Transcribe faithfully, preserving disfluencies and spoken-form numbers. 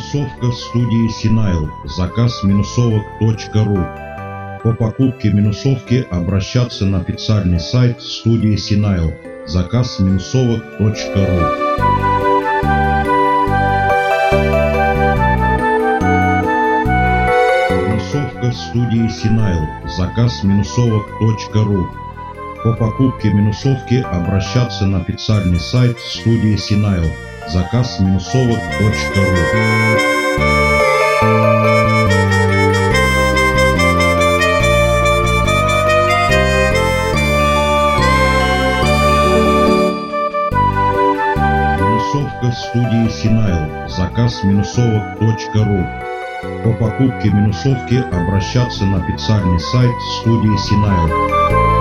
Минусовка студии Синайл. Заказ минусовок точка ру. По покупке минусовки обращаться на официальный сайт студии Синайл. Заказ минусовок точка ру. Минусовка студии Синайл. Заказ минусовок точка ру. По покупке минусовки обращаться на официальный сайт студии Синайл. Заказ минусовок точка ру. Минусовка студии Синайл. Заказ минусовок точка ру. По покупке минусовки обращаться на официальный сайт студии Синайл.